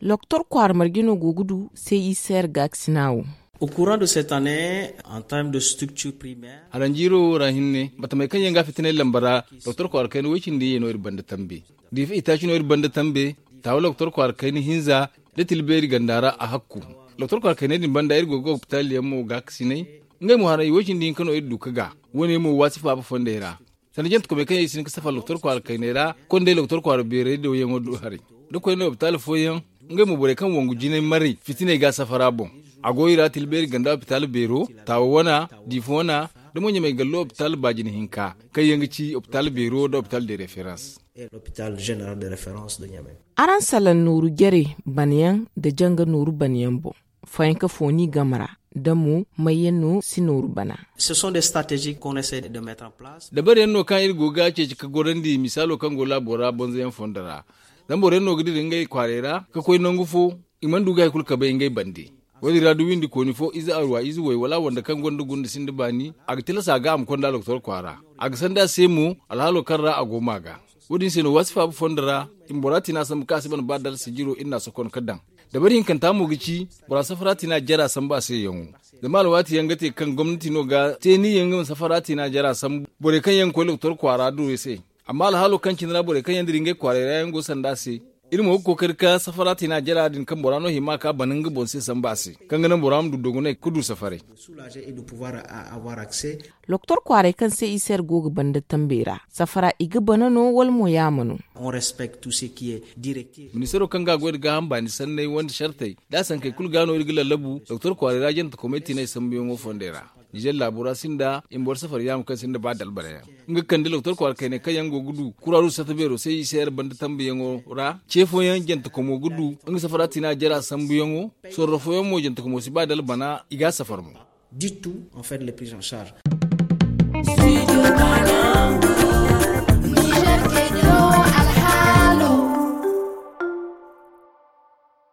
Loktor kwar margino gogudu sai isar gaksinawo. Au courant de cette année, en termes de structure primaire, aranjiro rahinne batamai kan yanga fitine lambara doktor kwar kai wicin di yeno irbanda tambe di fi itachi no irbanda tambe tawo doktor kwar kai ni hinza da tilberi gandara a hakku doktor kwar kai ne din banda irgo go hospital yammo gaksine ngai mu harai wicin di kano irdu kaga woni mu wasifa ba fondera sanajent ko be kai sin ka safa doktor kwar kai ne ra konde doktor kwar bere do yengo do hari do ko ne hospital foyen ngai mu bore kan wongu jine mari fitine ga safara bon agoyira tilberi ganda hospital bero tawona difona da monye mai gallo hospital bajin hinka kai yangi ci hospital bero da hospital de référence et l'hôpital général de référence de Niamey. Aran salan nuru gere banyan da janga nuru banyan bo fayanka foni gamara damu mayenu sinuru bana. Ce sont des stratégies qu'on essaie de mettre en place. Da bare no kan irgo ga ce ka gorandi misalo kan gola bora bonzen fondara dan bore no gidi ngai kwarera ka koy nongufo imandu ga kulka be ngai bandi wadi radu windi koni fo iza arwa izu wai wala wanda kan gonda gunda sindi bani ag tilasa ga am konda doktor kwara ag sanda semu alhalo karra agomaga wudin seno wasfa bu fondara imborati na sam kasiban badal sijiro inna sokon kadan da bari kan tamu gici bora safarati na jara san ba sai yanwu da malwati yangate kan gwamnati no ga teni yangam safarati na jara san bore kan yan ko doktor kwara do sai amma alhalo kan kinra bore kan yan diringe kwara yango sanda sai irmo ko karka safarati na jara din kan borano hima ka baninga bonse sambasi kan ganan boram du dogone kudu safare soulager et de pouvoir avoir accès. Loktor kware kan sai isar goga banda tambera safara iga banano wal mo yamanu. On respecte tout ce qui est directive. Ministero kan ga gwada ga hamba ni sannai wanda shartai da san kai kul gano irgila labu doktor kware rajin ta committee ne sambiyo mo fondera Nijel labura sinda in bor safar yam kan sinda ba dalbare nga kan de doktor kwar kai ne kayan go gudu kuraru satabero sai isar banda tambiyo ra chefo yan jenta ko mo gudu nga safarati na jara sambiyo sorrofo yan mo jenta ko mo si ba dalbana iga safar mo du tout en fait les prises en charge. Studio Banangu.